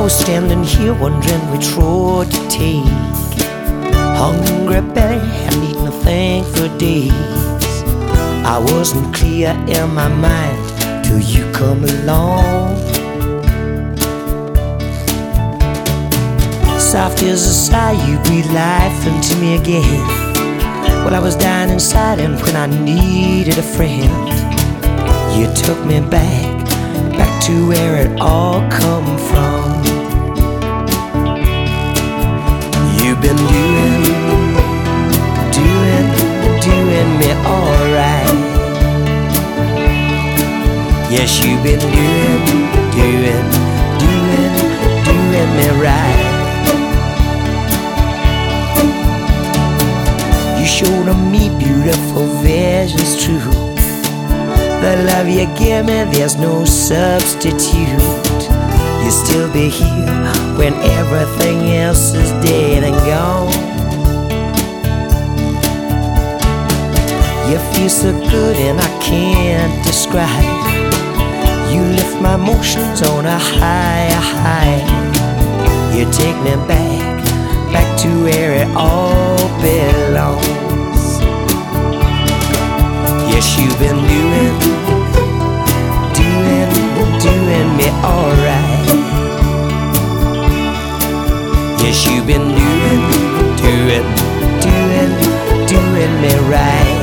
was standing here wondering which road to take. Hungry belly, hadn't eaten a thing for days. I wasn't clear in my mind till you come along. Soft as a sigh, you breathe life into me again. Well, I was dying inside, and when I needed a friend, you took me back to where it all come from. You've been doing me alright. Yes, you've been doing me right. You showed me beautiful visions true. The love you give me, there's no substitute. You'll still be here when everything else is dead and gone. You feel so good and I can't describe. You lift my emotions on a higher high. You take me back to where it all belongs. Yes, you've been doing me alright. Yes, you've been doing me right.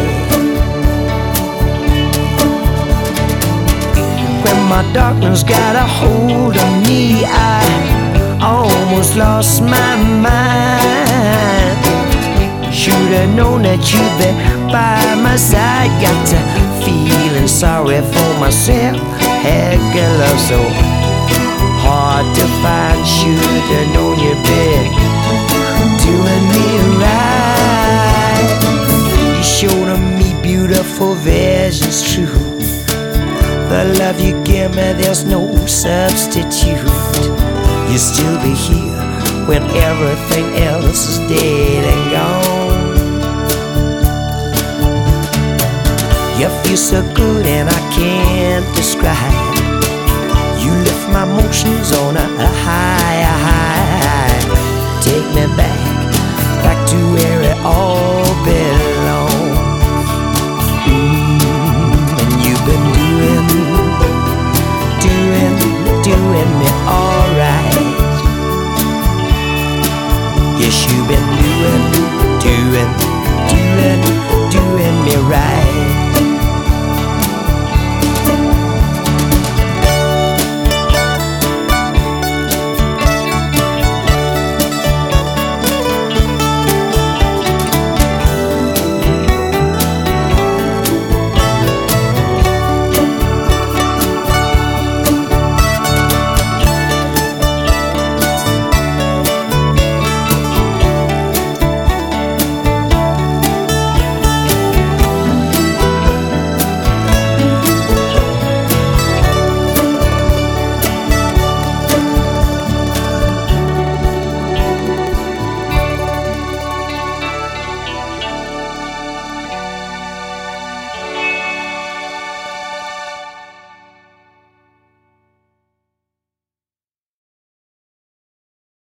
When my darkness got a hold of me, I almost lost my mind. Should've known that you'd be by my side. Got to feeling sorry for myself. Heck, your love so hard to find. Should've known you'd be doing me right. You showed me beautiful visions true. The love you give me, there's no substitute. You'll still be here when everything else is dead and gone. You feel so good and I can't describe. You lift my emotions on a higher high. Take me back to where it all